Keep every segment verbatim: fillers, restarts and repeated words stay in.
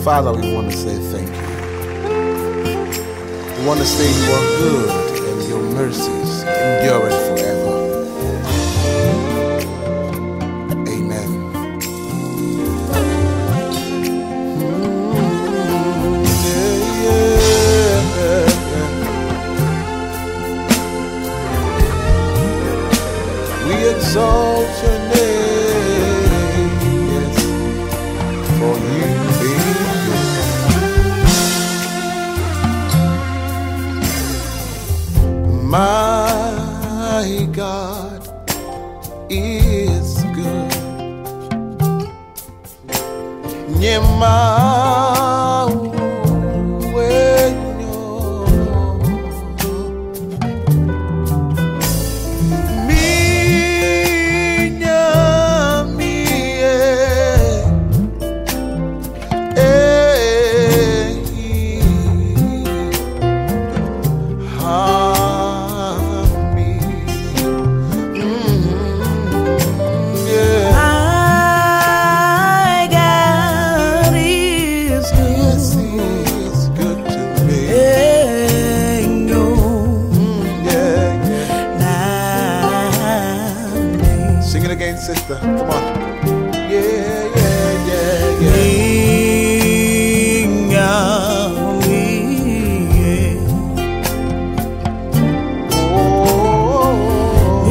Father, we want to say thank you. We want to say you are good and your mercies endure forever. Amen. Yeah, yeah, yeah. We exalt your name, yes, for you being good. My God is good. Nyema wenyo minya mie eh hami yeah. My God is good. Yes, he is good to me. Ain't no Mm, yeah, yeah. name. Sing it again, sister. Come on. Yeah, yeah, yeah, yeah. Oh,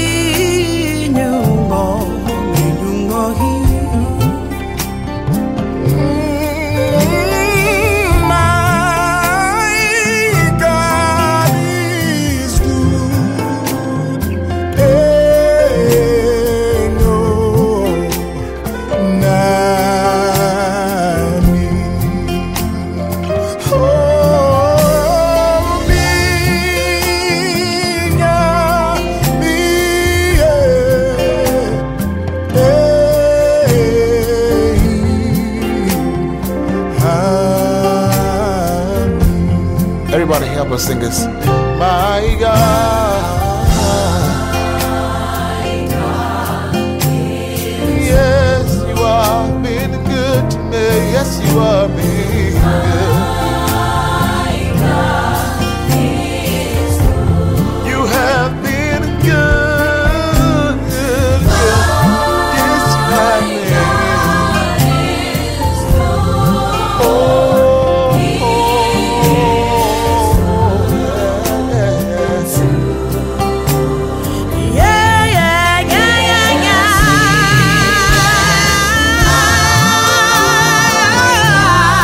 my God is good. Ain't no nami. Oh, minha, minha, hey, everybody help us sing this. My God, yes, you are being good to me. Yes, you are being good. You have been good, good, good. Yes, you have been. Oh, oh, yes. Yeah, yeah, yeah, yeah,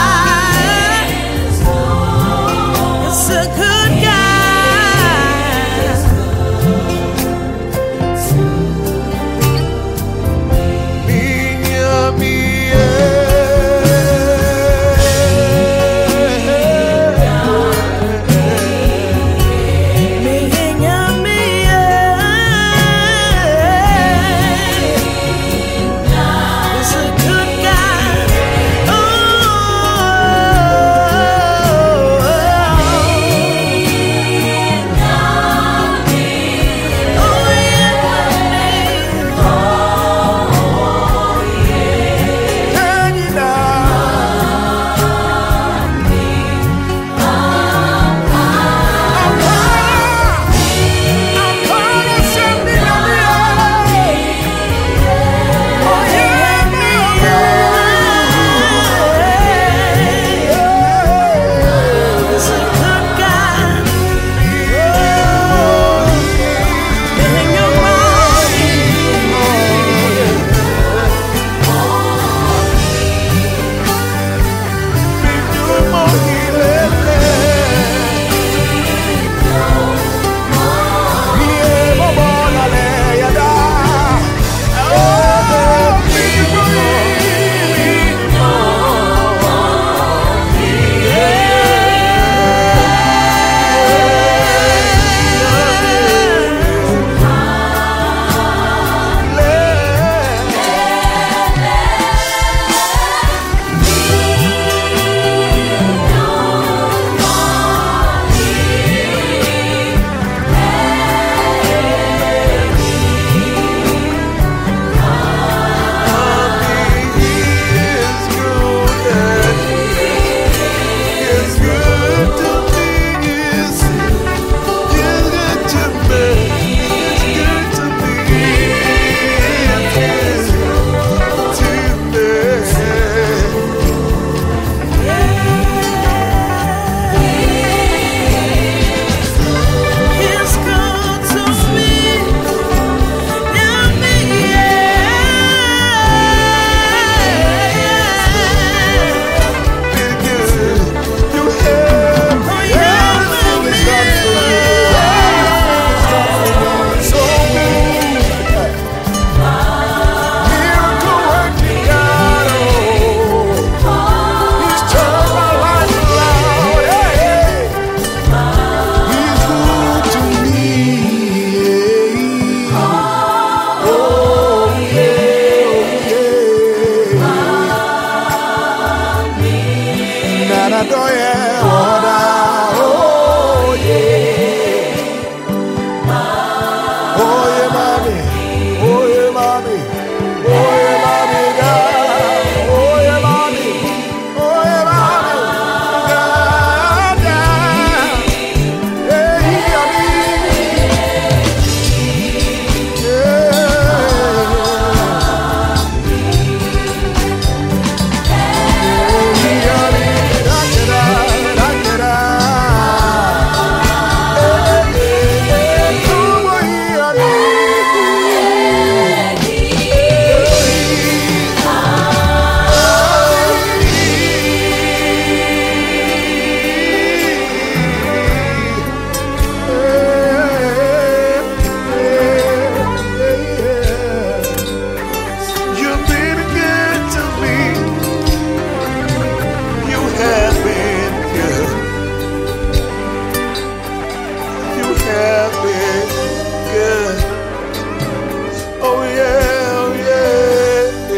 mommy. Oh, yeah, mommy, God. Oh, yeah, mommy. Oh, yeah, mommy. God, God. Yeah, yeah, me. You've been good to me. You have been good. You have been good. Oh yeah, oh yeah.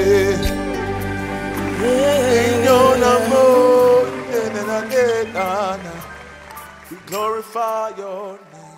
Ain't no no more than I did. We glorify your name.